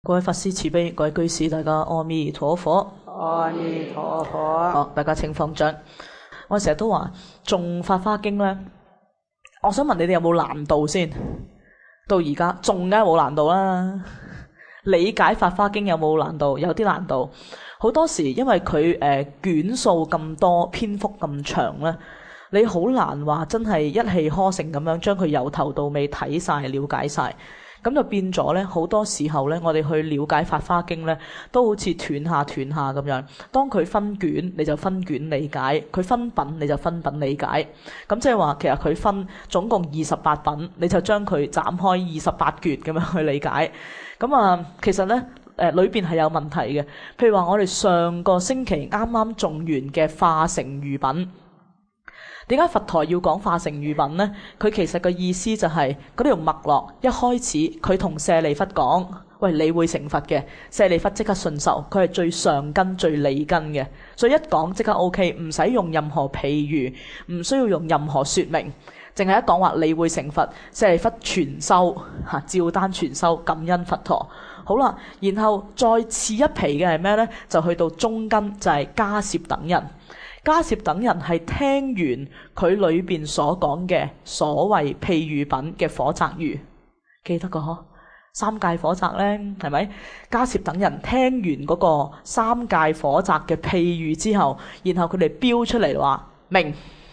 各位法師慈悲，各位居士，大家阿彌陀佛。 阿彌陀佛。 好，大家請方丈。我成日都話誦法華經咧，我想問你哋有冇難度先？到而家誦梗係冇難度啦。理解法華經有冇難度？有啲難度。好多時因為佢卷數咁多，篇幅咁長咧，你好難話真係一氣呵成咁樣將佢由頭到尾睇晒、了解晒。咁就變咗咧，好多時候咧，我哋去了解法華經咧，都好似斷下咁樣。當佢分卷，你就分卷理解；佢分品，你就分品理解。咁即係話，其實佢分總共28品，你就將佢斬開28橛咁樣去理解。咁啊，其實咧，裏邊係有問題嘅。譬如話，我哋上個星期啱啱誦完嘅化城喻品。點解佛陀要講化城喻品呢？佢其實個意思就係嗰條脈絡，一開始佢同舍利弗講：喂，你會成佛嘅。舍利弗即刻信受，佢係最上根、最理根嘅，所以一講即刻 OK， 唔使用任何譬喻，唔需要用任何說明，淨係一講話你會成佛，舍利弗全收嚇，照單全收，感恩佛陀。好啦，然後再次一皮嘅係咩呢？就去到中根，就係迦葉等人。迦葉等人係聽完佢裏邊所講嘅所謂譬喻品嘅火宅喻，記得個嗬？三界火宅呢，係咪？迦葉等人聽完嗰個三界火宅嘅譬喻之後，然後佢哋標出嚟話明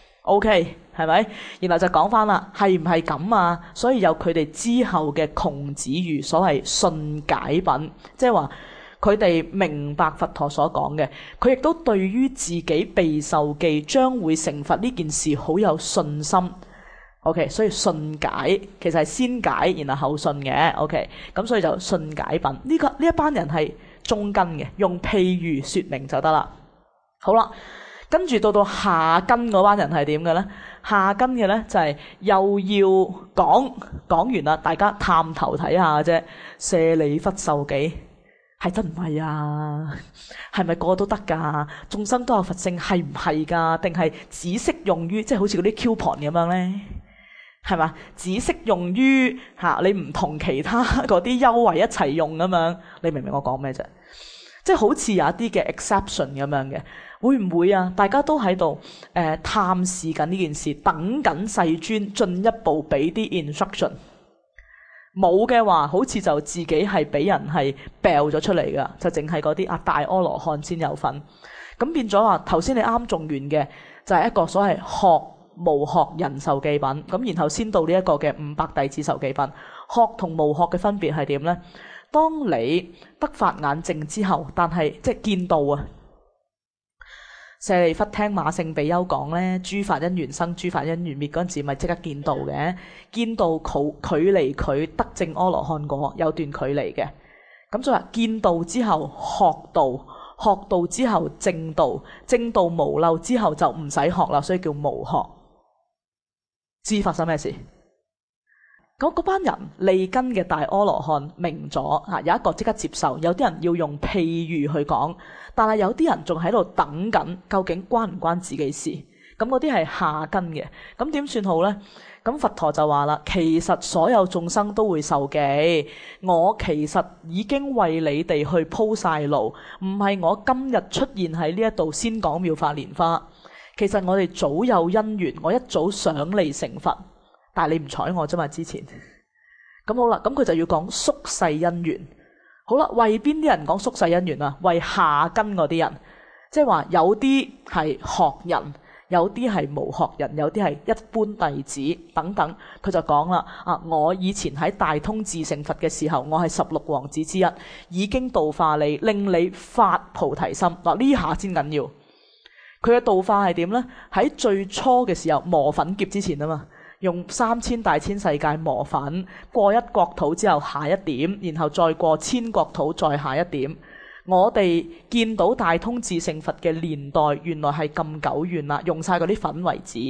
OK， 係咪？然後就講翻啦，係唔係咁啊？所以有佢哋之後嘅窮子喻，所謂信解品，即係話佢哋明白佛陀所講嘅，佢亦都對於自己備受記將會成佛呢件事好有信心。OK， 所以信解其實係先解然後後信嘅。OK， 咁所以就信解品呢一班人係中根嘅，用譬喻說明就得啦。好啦，跟住到下根嗰班人係點嘅呢？下根嘅呢，就係又要講完啦，大家探頭睇下啫。舍利弗受記。係真唔係啊？係咪個個都得㗎？眾生都有佛性，係唔係㗎？定係只適用於即係好似嗰啲 coupon 咁樣呢？係嘛？只適用於你唔同其他嗰啲優惠一齊用咁樣？你明唔明我講咩啫？即係好似有一啲嘅 exception 咁樣嘅，會唔會啊？大家都喺度探視緊呢件事，等緊世尊進一步俾啲 instruction。冇嘅話，好似就自己係俾人係掉咗出嚟噶，就淨係嗰啲大阿羅漢先有份。咁變咗話，頭先你啱誦完嘅就係一個所謂學無學人受記品，咁然後先到呢一個嘅500弟子受記品。學同無學嘅分別係點呢？當你得法眼淨之後，但係即係見到啊。舍利弗聽馬勝比丘講咧，諸法因緣生，諸法因緣滅嗰陣時，咪即刻見到嘅。見到距離佢得證阿羅漢果有段距離嘅。咁所以話見到之後學道，學道之後證道，證道無漏之後就唔使學啦，所以叫無學。知發生咩事？嗰班人利根嘅大阿羅漢明咗，有一個即刻接受，有啲人要用譬喻去講，但係有啲人仲喺度等緊，究竟關唔關自己事？咁嗰啲係下根嘅，咁點算好呢？咁佛陀就話啦，其實所有眾生都會受記，我其實已經為你哋去鋪晒路，唔係我今日出現喺呢一度先講妙法蓮花，其實我哋早有因緣，我一早想嚟成佛。但係你唔睬我啫嘛，之前咁好啦，咁佢就要講宿世因緣。好啦，為邊啲人講宿世因緣啊？為下根嗰啲人，即係話有啲係學人，有啲係無學人，有啲係一般弟子等等。佢就講啦，我以前喺大通智成佛嘅時候，我係16王子之一，已經度化你，令你發菩提心。嗱，呢下先緊要。佢嘅度化係點呢？喺最初嘅時候磨粉劫之前啊嘛。用3000大千世界磨粉，過一國土之後下一點，然後再過千國土再下一點。我哋見到大通智成佛嘅年代，原來係咁久遠啦，用晒嗰啲粉為止，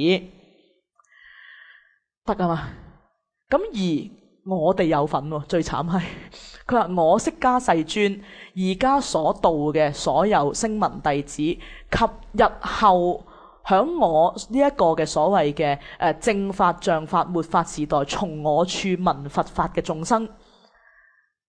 得啊嘛？咁而我哋有份喎，最慘係佢話我釋迦世尊而家所度嘅所有聲聞弟子及日後。響我呢一個嘅所謂嘅正法、像法、末法時代，從我處聞佛法嘅眾生，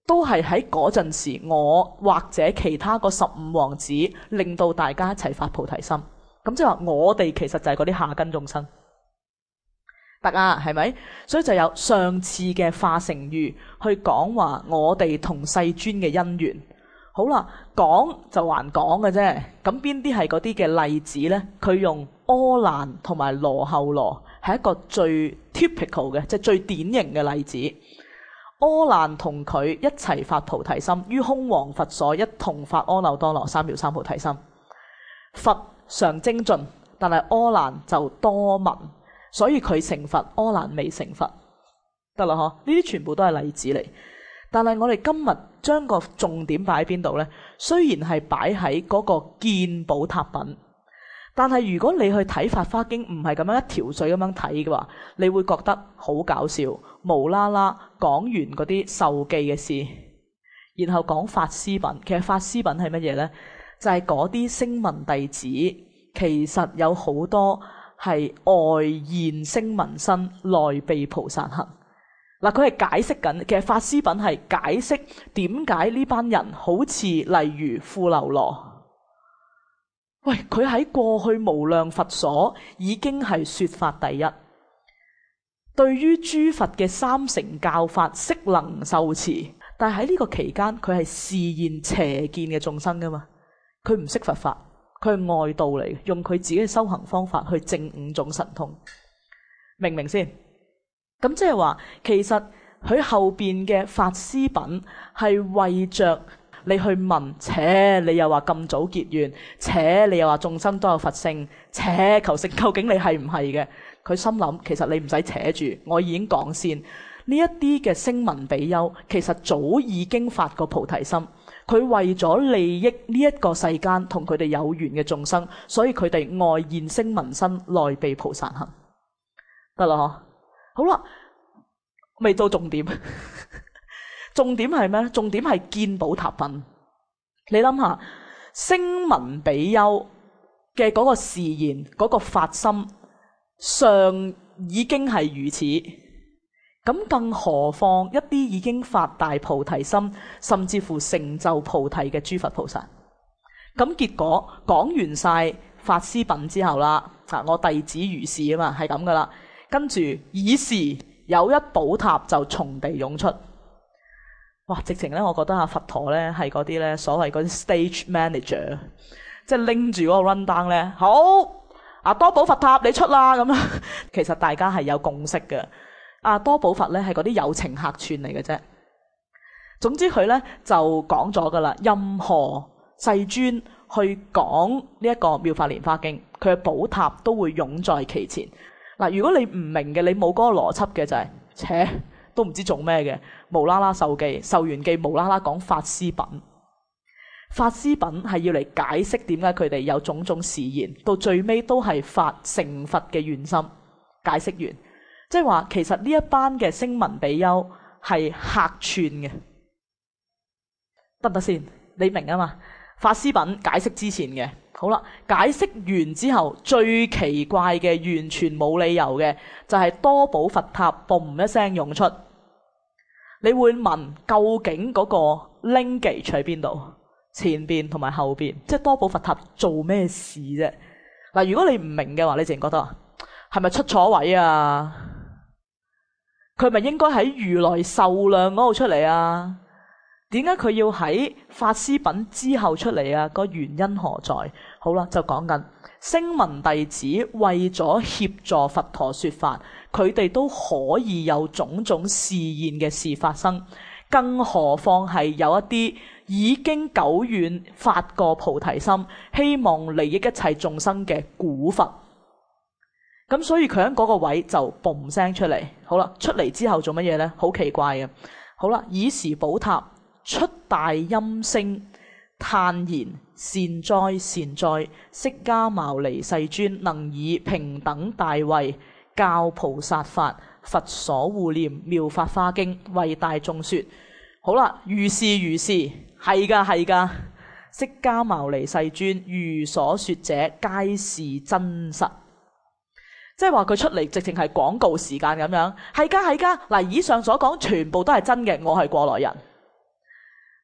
都係喺嗰陣時，我或者其他個15王子令到大家一齊發菩提心。咁即係話我哋其實就係嗰啲下根眾生，得啊，係咪？所以就有上次嘅化城喻去講話我哋同世尊嘅因緣。好啦，講就還講嘅啫。咁邊啲係嗰啲嘅例子呢？佢用阿難同埋羅睺羅係一個最 typical 嘅，即係最典型嘅例子。阿難同佢一齊發菩提心，於空王佛所一同發阿耨多羅三藐三菩提心。佛常精進，但係阿難就多聞，所以佢成佛，阿難未成佛。得啦，嗬？呢啲全部都係例子嚟。但係我哋今日將個重點擺喺邊度呢？雖然係擺喺嗰個見寶塔品，但係如果你去睇《法華經》，唔係咁樣一條水咁樣睇嘅話，你會覺得好搞笑，無啦啦講完嗰啲受記嘅事，然後講法師品。其實法師品係乜嘢呢？就係嗰啲聲聞弟子，其實有好多係外現聲聞身，內被菩薩行。嗱，佢係解釋緊，其實法師品係解釋點解呢班人好似例如富樓羅，喂，佢喺過去無量佛所已經係說法第一，對於諸佛嘅三乘教法悉能受持，但係喺呢個期間佢係示現邪見嘅眾生噶嘛，佢唔識佛法，佢係外道嚟，用佢自己嘅修行方法去證5種神通，明唔明先？咁即係話，其實佢後邊嘅法師品係為着你去問，且你又話咁早結緣，且你又話眾生都有佛性，且求成究竟你係唔係嘅？佢心諗，其實你唔使扯住，我已經講先。呢一啲嘅聲聞比丘，其實早已經發過菩提心，佢為咗利益呢一個世間同佢哋有緣嘅眾生，所以佢哋外現聲聞身，內被菩薩行。得啦，嗬。好啦，未到重點。重點係咩咧？重點係見寶塔品。你諗下，聲聞比丘嘅嗰個示現，嗰個發心上已經係如此，咁更何況一啲已經發大菩提心，甚至乎成就菩提嘅諸佛菩薩。咁結果講完晒法師品之後啦，我弟子如是啊嘛，係咁噶啦。跟住以時有一寶塔就從地湧出，哇！直情咧，我覺得阿佛陀咧係嗰啲咧所謂嗰啲 stage manager， 即係拎住嗰個 run down 咧，好啊，多寶佛塔你出啦咁樣。其實大家係有共識嘅，多寶佛咧係嗰啲有情客串嚟嘅啫。總之佢咧就講咗噶啦，任何世尊去講呢一個妙法蓮華經，佢嘅寶塔都會湧在其前。嗱，如果你唔明嘅，你冇嗰個邏輯嘅就係，扯都唔知做咩嘅，無啦啦受記，受完記無啦啦講法師品。法師品係要嚟解釋點解佢哋有種種示現，到最尾都係發成佛嘅願心。解釋完，即係話其實呢一班嘅聲聞比丘係客串嘅，得唔得先？你明啊嘛？法師品解釋之前嘅。好啦，解釋完之後，最奇怪嘅完全冇理由嘅，就係多寶佛塔嘣一聲湧出。你會問究竟嗰個 linkage 喺邊度？前邊同埋後邊，即係多寶佛塔做咩事啫？嗱，如果你唔明嘅話，你自然覺得係咪出錯位啊？佢咪應該喺如來壽量嗰度出嚟啊？點解佢要喺法師品之後出嚟啊？個原因何在？好啦，就講緊聲聞弟子為咗協助佛陀說法，佢哋都可以有種種示現嘅事發生，更何況係有一啲已經久遠發過菩提心，希望利益一切眾生嘅古佛。咁所以佢喺嗰個位就嘣聲出嚟。好啦，出嚟之後做乜嘢呢？好奇怪嘅。好啦，以時寶塔出大音聲，嘆言：善哉善哉！釋迦牟尼世尊能以平等大慧教菩薩法，佛所護念妙法華經為大眾說。好啦，如是如是，係噶係噶，釋迦牟尼世尊如所說者皆是真實。即係話佢出嚟直情係廣告時間咁樣，係噶係噶。嗱，以上所講全部都係真嘅，我係過來人。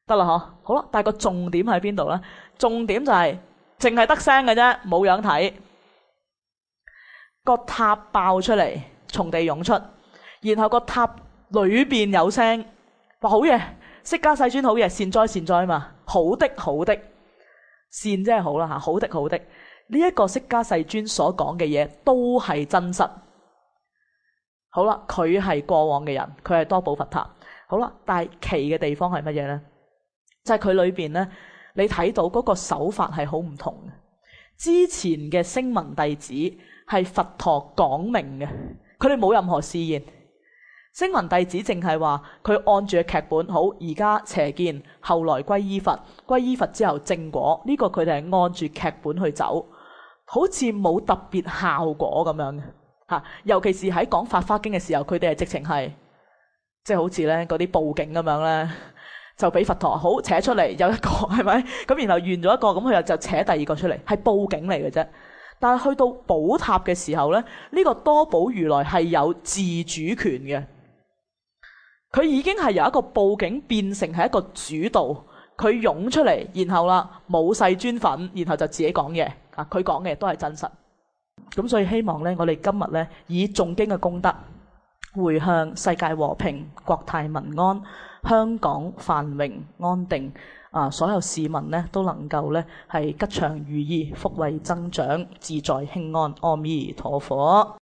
得啦嗬，好啦，但係個重點喺邊度咧？重點就係淨係得聲嘅啫，冇樣睇。個塔爆出嚟，從地湧出，然後個塔裏邊有聲，話好嘢，釋迦世尊好嘢，善哉善哉嘛，好的好的，善即係好啦吓，好的好的，呢一個釋迦世尊所講嘅嘢都係真實。好啦，佢係過往嘅人，佢係多寶佛塔。好啦，但係奇嘅地方係乜嘢呢？就係佢裏邊呢，你睇到嗰個手法係好唔同嘅。之前嘅聲聞弟子係佛陀講明嘅，佢哋冇任何試驗。聲聞弟子淨係話佢按住嘅劇本，好，而家邪見，後來歸依佛，歸依佛之後正果，呢個佢哋係按住劇本去走，好似冇特別效果咁樣嘅嚇。尤其是喺講《法華經》嘅時候，佢哋係直情係即係好似咧嗰啲報警咁樣咧，就俾佛陀好扯出嚟有一個係咪？咁然後完咗一個，咁佢又就扯第二個出嚟，係報警嚟嘅啫。但係去到寶塔嘅時候咧，呢個多寶如來係有自主權嘅。佢已經係由一個報警變成係一個主導，佢湧出嚟，然後啦冇世尊粉，然後就自己講嘢。佢講嘅都係真實。咁所以希望咧，我哋今日咧以誦經嘅功德，回向世界和平、國泰民安、香港繁榮安定。所有市民咧都能夠咧係吉祥如意、福慧增長、自在輕安。阿彌陀佛。